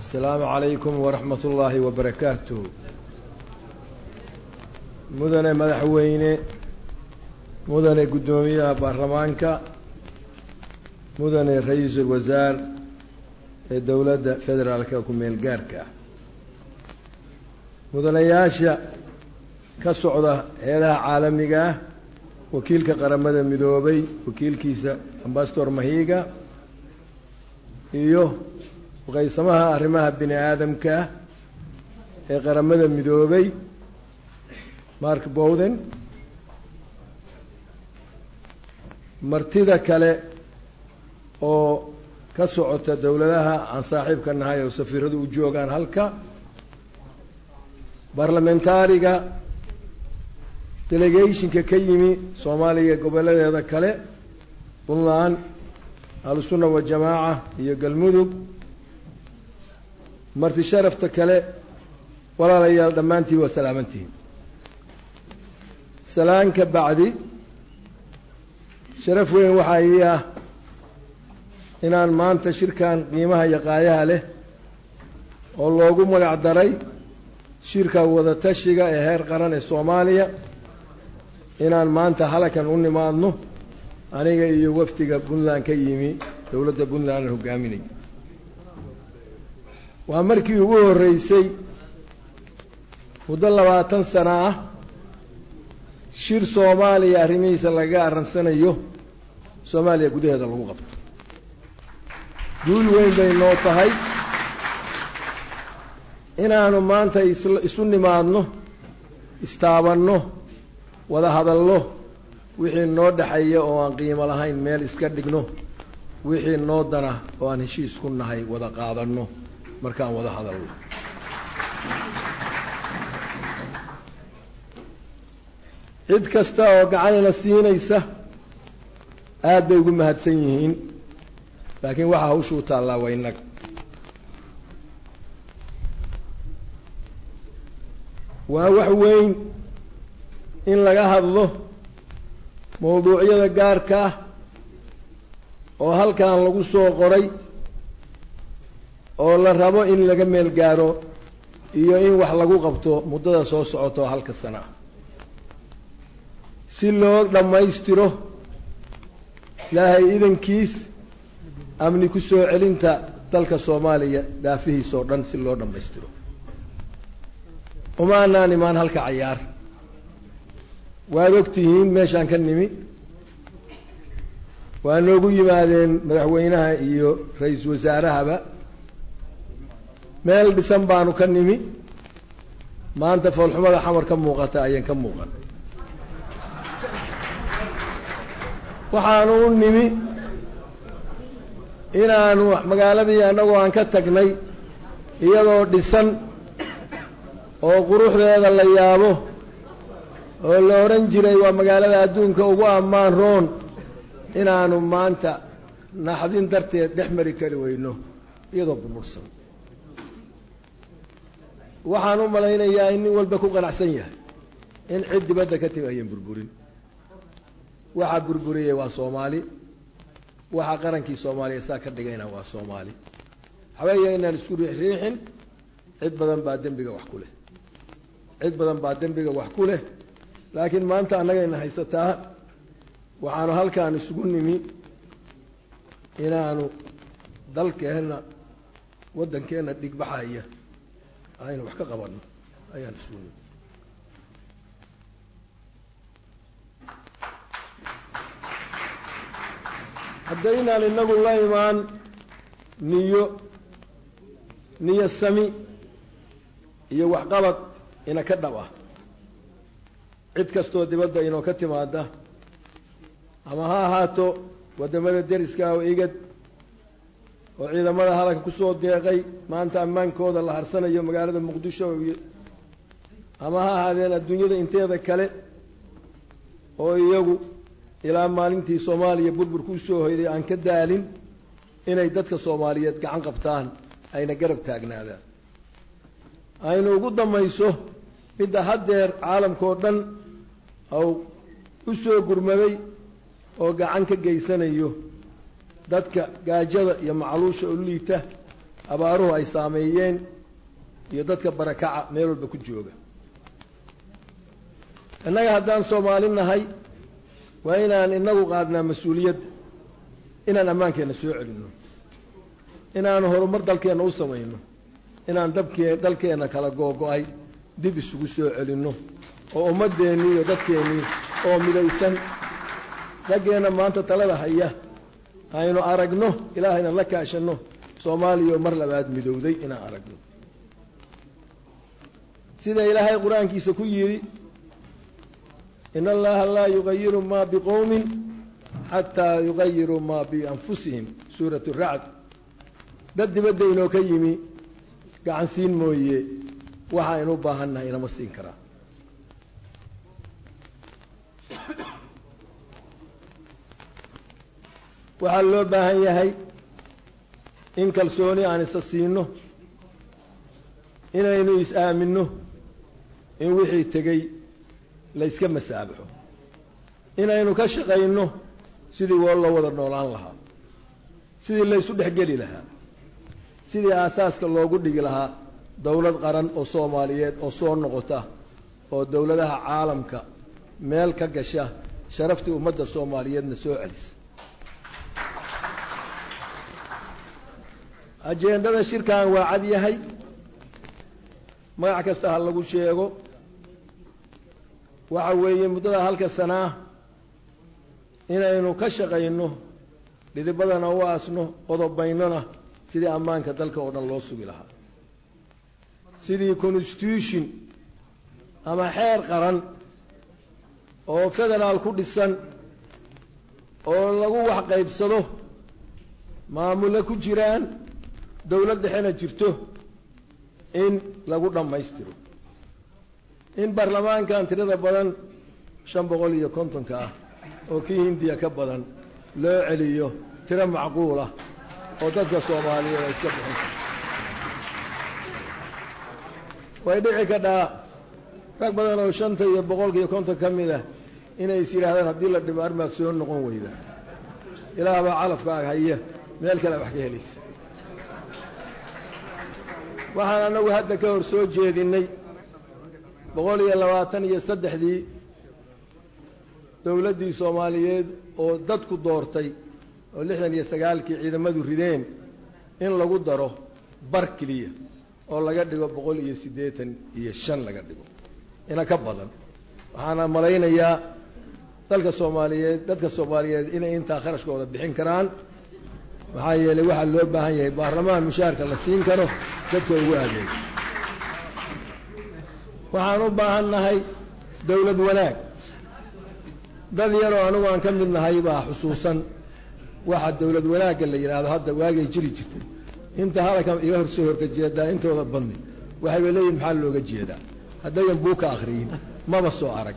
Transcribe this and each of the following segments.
السلام عليكم ورحمة الله وبركاته. مدن مدحوينه مدن قدومية برلمانكا مدن رئيس الوزراء الدولة فدرالكا كميل جاركا مدن ياشا كسعودة هذا عالمية وكيل كقرمدة مدوبي وكيل كيسا أمباستور مهيجا إيوه وقيسمها أرمها بني آدم كا قرمدة مدوبي مارك بودن مرتدى كله أو كسعودة الدولة لها عن صاحب كالنهاية وسفير ذو جوجان هلكا برلمنتاريكا delegation ka yimi Soomaaliya goboleedyada kale Puntland Al-Sunna wa Jamaa iyo Galmudug marti sharafta kale walaalayaal dhamaantii waa salaamantiin salaanka bacdi sharaf weyn waxa ay inaan maanta shirkan qiimaha iyo qaayaha leh oo loogu magac daray shirka wada tashiga ee heer qaran ee Soomaaliya inaan maanta halakan u nimaadno aniga iyo waftiga Puntland ka yimi dawladda Puntland hogaaminay waa markii ugu horeysay muddo 20 sano ah shir Soomaaliya arrimihiisa laga aransanayo Soomaaliya gudaheeda lagu qabto guul weyn bay noo tahay inaanu maanta isu nimaadno istaabanno wada hadallo wixii noo dhaxaya oo aan qiimo lahayn meel iska dhigno wixii noo dana oo aan heshiis ku nahay wada qaadanno markaan wada hadalno cid kasta oo gacanina siinaysa aad bay ugu mahadsan yihiin laakiin waxa hawshu taallaa waa inaga waa wax weyn in laga hadlo mowduucyada gaarka ah oo halkan lagu soo qoray oo la rabo in laga meel gaaro iyo in wax lagu qabto muddada soo socoto halka sano si loo dhammaystiro ilaahay idankiis amni ku soo celinta dalka Soomaaliya daafihiisa oo dhan si loo dhammaystiro umaanaan imaan halka ciyaar waad ogtihiin meeshaan ka nimi waa noogu yimaadeen madaxweynaha iyo ra'iisul wasaarahaba meel dhisan baanu ka nimi maanta foolxumada xamar ka muuqata ayaan ka muuqan waxaanu u nimi inaanu magaaladii anagoo aan ka tagnay iyadoo dhisan oo quruxdeeda la yaabo oo la oran jiray waa magaalada adduunka ugu ammaan roon inaanu maanta naxdin darteed dhexmari kari weyno iyadoo burbursan waxaan u malaynayaa in nin walba ku qanacsan yahay in cid dibadda ka timi ayaan burburin waxa burburiyay waa Soomaali waxa qarankii Soomaaliya saa ka dhigayna waa Soomaali xaweeyay inaan isku riixin cid badan baa dambiga wax ku leh cid badan baa dambiga wax ku leh laakiin maanta anaga in haysataa waxaanu halkaan isugu nimi inaanu dalkeena wadankeena dhigbaxaya aynu wax ka qabanno ayaan isugu nimi haddaynan inagu la imaan niyo sami iyo waxqabad ina ka dhab ah cid kastoo dibadda inoo ka timaada ama ha ahaato wadamada deriska oo igad oo ciidamada halka ku soo deeqay maanta ammaankooda la harsanayo magaalada Muqdisho ama ha ahaadeen adduunyada inteeda kale oo iyagu ilaa maalintii Soomaaliya burburku soo hoyday aan ka daalin inay dadka Soomaaliyeed gacan qabtaan ayna garab taagnaadaan aynu ugu damayso midda haddeer caalamkoo dhan oo u soo gurmaday oo gacan ka geysanayo dadka gaajada iyo macluusha u liita abaaruhu ay saameeyeen iyo dadka barakaca meel walba ku jooga. innaga haddaan Soomaali nahay waa inaan inagu qaadnaa mas-uuliyadda inaan ammaankeenna soo celinno, inaan horumar dalkeenna u samayno, inaan dalkeenna kala googo'ay dib isugu soo celinno oo ummadeennii iyo dadkeennii oo midaysan raggeena maanta talada haya aynu aragno, ilaahayna la kaashanno Soomaaliya mar labaad midowday inaan aragno. sida ilaahay quraankiisa ku yiri inna allaha la yughayyiru ma biqawmin hatta yughayyiru ma bi anfusihim suuratu ra'd. dad dibadda inoo ka yimi gacan siin mooye waxa aynu u baahannahay inama siin karaa. waxaa loo baahan yahay in kalsooni aan isa siino, inaynu is-aaminno in wixii tegey la iska masaabaxo, inaynu ka shaqayno sidii loo wada noolaan lahaa, sidii la isu dhexgeli lahaa, sidii aasaaska loogu dhigi lahaa dawlad qaran oo Soomaaliyeed oo soo noqota oo dawladaha caalamka meel ka gasha sharaftii ummadda Soomaaliyeedna soo celisa. ajeendada shirkan waa cad yahay, magac kasta ha lagu sheego. waxa weeye muddada halka sanaa inaynu ka shaqayno dhidibadana u aasno qodobaynana sidii ammaanka dalka oo dhan loo sugi lahaa, sidii constitution ama xeer qaran oo federaal ku dhisan oo lagu wax qaybsado, maamulo ku jiraan, dawlad dhexena jirto in lagu dhammaystiro, in baarlamaankan tirada badan 550 ah oo kii Hindiya ka badan loo celiyo tiro macquul ah oo dadka Soomaaliyeed ay iska bixin. way dhici kartaa rag badan oo 550 ka mid ah inay is yiraahdaan haddii la dhibo armaad soo noqon weyda, ilaaha baa calafkaaga haya meel kale wax ka helaysa. waxaan anagu hadda ka hor soo jeedinay 123 dawladdii Soomaaliyeed oo dadku doortay oo 69kii ciidamadu rideen in lagu daro bar kaliya oo laga dhigo 185 laga dhigo ina ka badan. waxaana malaynayaa dadka Soomaaliyeed inay intaa kharashkooda bixin karaan, maxaa yeelay waxa loo baahan yahay baarlamaan mushaarka la siin karo dadka ugu adeego. waxaan u baahannahay dawlad wanaag. dad yaroo anigu aan ka mid nahay baa xusuusan waxa dawlad wanaagga la yiraahdo hadda waagay jiri jirtay. inta halka iga horsoo horka jeedaa intooda badni waxay leeyihiin maxaa looga jeedaa haddayan buuka akhriyin maba soo arag.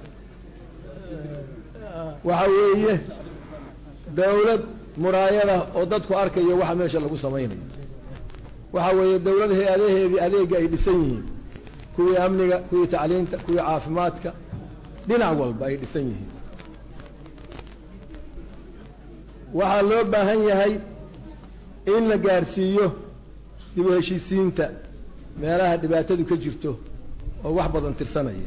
waxa weeye dawlad muraayada oo dadku arkayo waxa meesha lagu samaynayo. waxa weeye dawlad hay'adaheedii adeega ay dhisan yihiin, kuwii amniga, kuwii tacliinta, kuwii caafimaadka, dhinac walba ay dhisan yihiin. waxaa loo baahan yahay in la gaarsiiyo dib u heshiisiinta meelaha dhibaatadu ka jirto oo wax badan tirsanaya.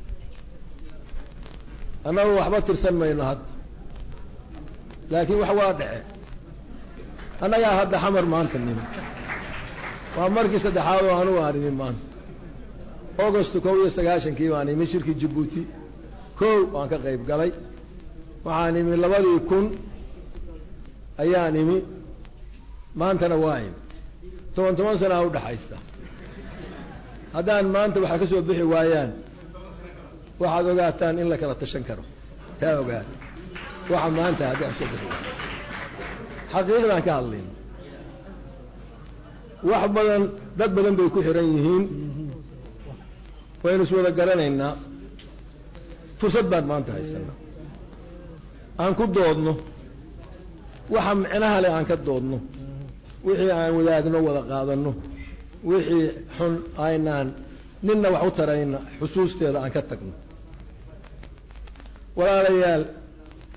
annagu waxba tirsan mayno hadda, laakiin wax waa dhace. annagaa hadda xamar maanta nimi, waa markii saddexaad oo anugu aan imi maanta. August 19 baan imi shirkii Djibouti, waan ka qayb galay. waxaan imi 2000 ayaan imi, maantana waa imi 10 sano u dhaxaysta. haddaan maanta waxa ka soo bixi waayaan waxaad ogaataan in la kala tashan karo. taa ogaad waxa maanta haddii soo bixi xaqiiqdan ka hadlayn. wax badan dad badan bay ku xiran yihiin, waynu soo wada garanaynaa. fursad baan maanta haysanaa aan ku doodno waxa macnaha leh, aan ka doodno wixii aan wadaagno wada qaadano, wixii xun aynaan ninna wax u tarayna xusuusteeda aan ka tagno. walaalayaal,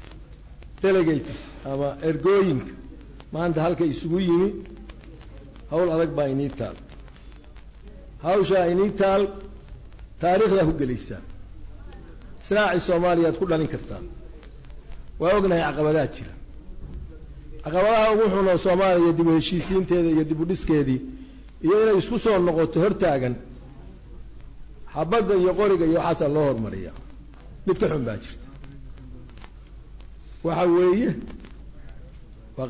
delegates ama ergooyinka maanta halka isugu yimi hawl adag baa inii taal hawshaa inii taal taariikhdaa ku gelaysaa israaci soomaaliyaad ku dhalin kartaa waa ognahay caqabadaha jira caqabadaha ugu xunoo soomaaliya dib u heshiisiinteeda iyo dib u dhiskeedii iyo inay isku soo noqoto hortaagan xabadda iyo qoriga iyo waxaasaa loo hormariyaa mid ka xun baa jirta waxa weeye waa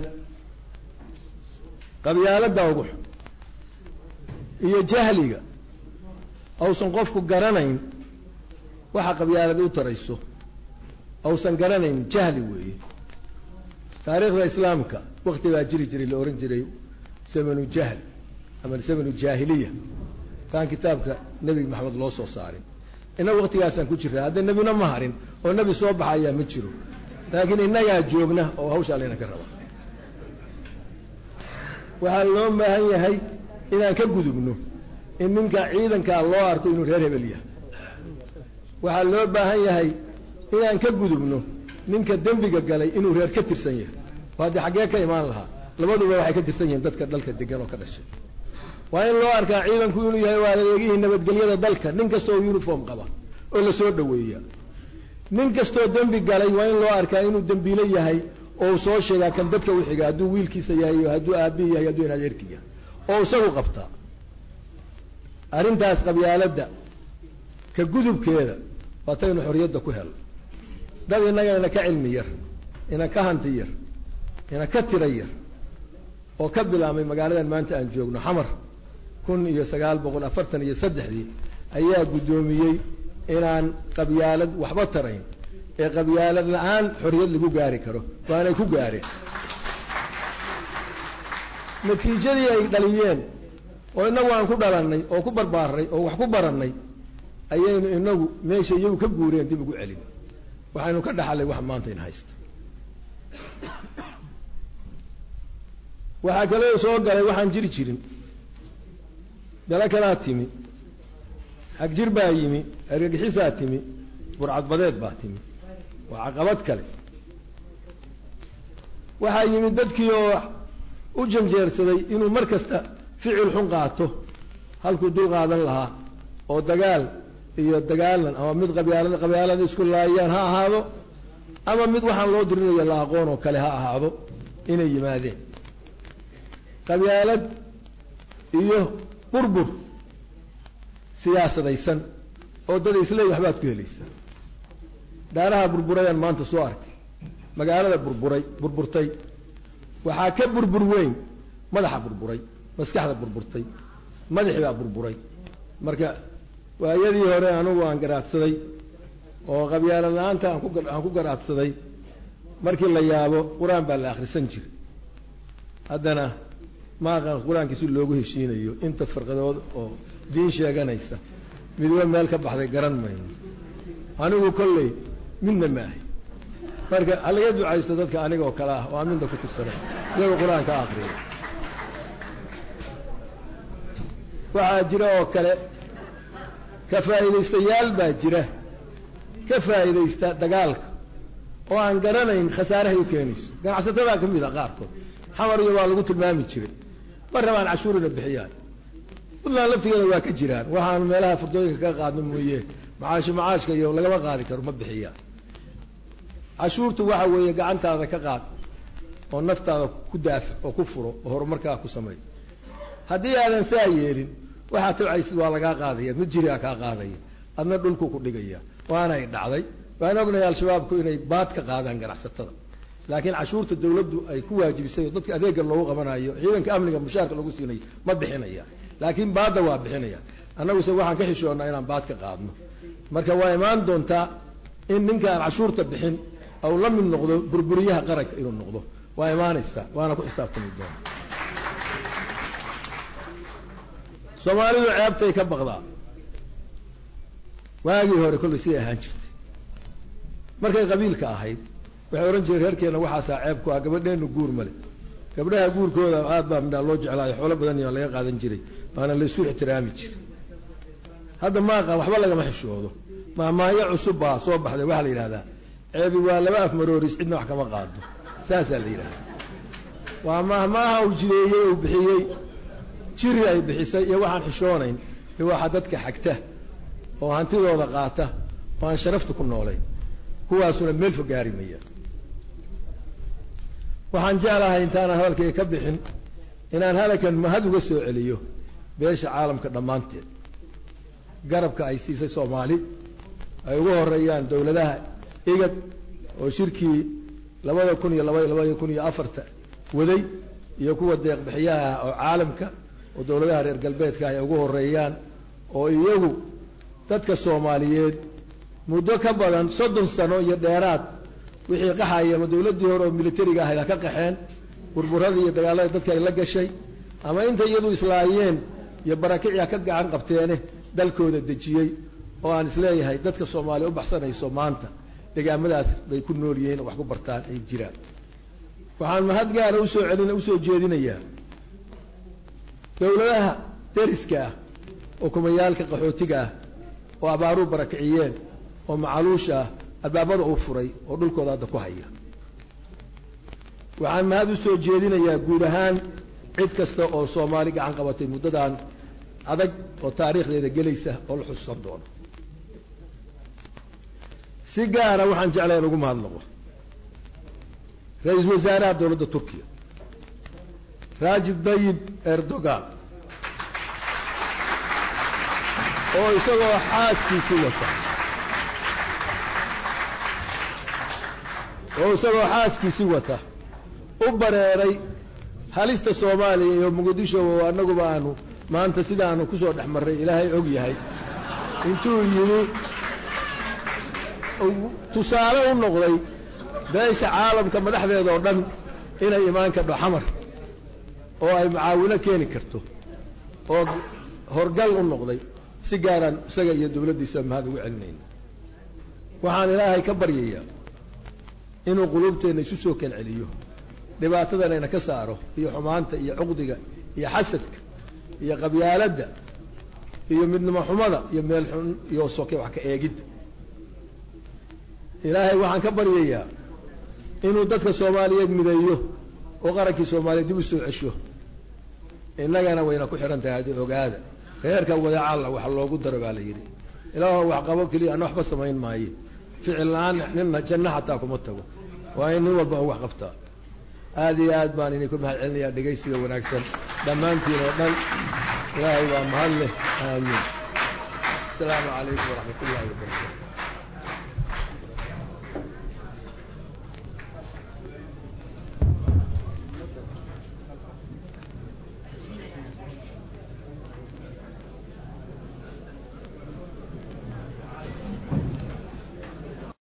qabyaaladda ugu xun iyo jahliga awsan qofku garanayn waxa qabyaalad u tarayso awsan garanayn jahli weeye taariikhda islaamka waqti baa jiri jiray la oran jiray zamanu jahl ama zamanu jaahiliya kaan kitaabka nabi maxamed loo soo saarin ina waqtigaasaan ku jiraa hadda nabina ma harin oo nabi soo baxaya ma jiro laakiin innagaa joogna oo hawshaa layna ka raba waxaa loo baahan yahay inaan ka gudubno in ninka ciidankaa loo arko inuu reer hebel yahay waxaa loo baahan yahay inaan ka gudubno ninka dembiga galay inuu reer ka tirsan yahay oo haddii xaggee ka imaan lahaa labaduba waxay ka tirsan yihiin dadka dalka degan oo ka dhashay waa in loo arkaa ciidanku inuu yahay waa adeegihii nabadgelyada dalka nin kastoo uniform qaba oo la soo dhoweeya nin kastoo dembi galay waa in loo arkaa inuu dembiile yahay oo uu soo sheegaa kan dadka u xiga hadduu wiilkiisa yahay iyo hadduu aabbihi yahay hadduu inadeerki yahay oo isagu qabtaa arrintaas qabyaaladda ka gudubkeeda waataynu xorriyadda ku helno dad innaga ina ka cilmi yar ina ka hanti yar ina ka tira yar oo ka bilaabmay magaaladan maanta aan joogno xamar 1943 ayaa guddoomiyey inaan qabyaalad waxba tarayn ee qabyaalad la'aan xorriyad lagu gaari karo waanay ku gaareen natiijadii ay dhaliyeen oo inagu aan ku dhalannay oo ku barbaaray oo wax ku barannay ayaynu inagu meesha iyagu ka guureen dib ugu celin waxaynu ka dhaxalay wax maanta in haysta waxaa kaloo soo galay waxaan jiri jirin dala kalaa timi xag jir baa yimi argagixisaa timi burcadbadeed baa timi waa caqabad kale waxaa yimi dadkii oo u janjeersaday inuu mar kasta ficil xun qaato halkuu dul qaadan lahaa oo dagaal iyo dagaalan ama mid qabyaalada isku laayaan ha ahaado ama mid waxaan loo dirinaya la aqoon oo kale ha ahaado inay yimaadeen qabyaalad iyo burbur siyaasadaysan oo dad isleey waxbaad ku helaysaa daaraha burburayaan maanta soo arkay magaalada burburtay waxaa ka burbur weyn madaxa burburay maskaxda burburtay madaxii baa burburay marka waayadii hore anugu aan garaadsaday oo qabyaalad la'aanta aan ku garaadsaday markii la yaabo qur-aan baa la akhrisan jiray haddana ma aqaan qur-aankii si loogu heshiinayo inta firqadood oo diin sheeganaysa midba meel ka baxday garan mayno anigu kolley midna ma ahay marka halaga ducaysto dadka aniga oo kale ah oo aan midna ku tirsanay iyagoo qur-aanka akhriya waxaa jira oo kale ka faa'iidaystayaal baa jira ka faa'iidaysta dagaalka oo aan garanayn khasaarahay u keenayso ganacsatada ka mid ah qaarkood xamar iyo waa lagu tilmaami jiray mar rabaan cashuurina bixiyaan puntland laftigeeda waa ka jiraan waxaan meelaha furdooyinka ka qaadno mooye macaashka iyo lagama qaadi karo ma bixiyaan cashuurtu waxa weeye gacantaada ka qaad oo naftaada ku daafac oo ku furo oo horumarkaa ku sameey haddii aadan saa yeelin waxaad tabcaysid waa lagaa qaadaya mid jirigaa kaa qaadaya adna dhulku ku dhigaya waanay dhacday waan ognahay al-shabaabku inay baad ka qaadaan ganacsatada laakiin cashuurta dawladdu ay ku waajibisay oo dadka adeega loogu qabanayo ciidanka amniga mushaarka lagu siinayo ma bixinaya laakiin baadda waa bixinaya annaguse waxaan ka xishoonnaa inaan baad ka qaadno marka waa imaan doontaa in ninkaan cashuurta bixin aw la mid noqdo burburiyaha qaranka inuu noqdo waa imaanaysaa waana ku xisaabtami doona soomaalidu ceebtay ka baqdaa waagii hore kollay siday ahaan jirtay markay qabiilka ahayd waxay odhan jireen reerkeenna waxaasaa ceeb ku ah gabadheennu guur male gabdhaha guurkooda aad baa midhaa loo jeclaayo xoolo badan yaa laga qaadan jiray waana laysku ixtiraami jiray hadda maaqa waxba lagama xishoodo maamaayo cusub baa soo baxday waxaa la yidhahdaa ceebi waa laba af marooris cidna wax kama qaado saasaa la yidhahdaa وما وجديه وبحيي جري أي بحسي يوحنا حشونين يوحنا دتك حكته وهنتظر لقاته وأنا شرفتكم نولين هو أصلا ملف قارمية وحن جعلها إنتانا هذا يكبحن إن هذا كان ما هذا قصوا عليه بيش عالم كدمانته قرب كأيسيس صومالي أيوه الريان دولة ده إيجاد وشركي لما يكون يأفرت وذي يكون الدق بحياها عالمك ودولة ده رجال البيت كا أيوه الريان ويجو تدك الصوماليين مدة كبرا صدق سنة يديرات وحي قحاية ودولة ديورو ميليتري قاعدة كقحين وربورهذه يدقالها تدك يلقى شيء أما أنت يدو إسرائيليين يبركع كقع عن قبتينه دلكود الدجيي وأن إسرائيل هاي تدك الصومالي وبحثنا يسومانتا لقى مداس بيكون نوريين وحكو برتان أي جيران وحان ما هاد قال أوسو علينا أوسو جيدين إياه دولها ترسكا وكميالك قحوتيكا وأبارو بركعيين ومعلوشة البابر أوفري ودولكو ذا دكوهية وحان ما هاد أوسو جيدين إياه قولهان عيد كستا أو صومالي عن قواتي مددان أدق وتاريخ ذي جليسة والحس الصدون سيجارة وحن جعلها نقوم هالنقطة رئيس وزراء دولة تركيا راجب طيب إردوغان oo isagoo xaaskiisi wata u bareeray halista Soomaaliya iyo Muqdisho oo anagu baanu maanta sidaanu ku soo dhaxmaray Ilaahay og yahay intuu yiri tusaale u noqday beesha caalamka madaxdeeda oo dhan inay imaan ka dhaxmar oo ay macaawino keeni karto oo horgal u noqday si gaaran isaga iyo dawladdiisa mahad ugu celinayna waxaan Ilaahay ka baryayaa inuu qulubteena isu soo kal celiyo dhibaatadana ka saaro iyo xumaanta iyo cuqdiga iyo xasadka iyo qabyaaladda iyo midnimo xumada iyo meel xun iyo sookay wax ka eegid Ilaahay waxaan ka baryayaa inuu dadka Soomaaliyeed mideeyo oo qarankii Soomaaliyeed dib u soo cesho innagana wayna ku xiran tahay ogaada heerka wadaaca Allah wax loogu daro baa la yiri ilaahu wax qabo kaliya aan waxba samayn maayo ficillaan ninna janna hataa kuma tago waa in walba wax qabtaa aad iyo aad baan idinku mahad celinayaa dhageysiga wanaagsan dhamaantiin oo dhan ilaahay waa mahad leh aamin assalaamu calaykum wa rahmatullaahi wa barakatuh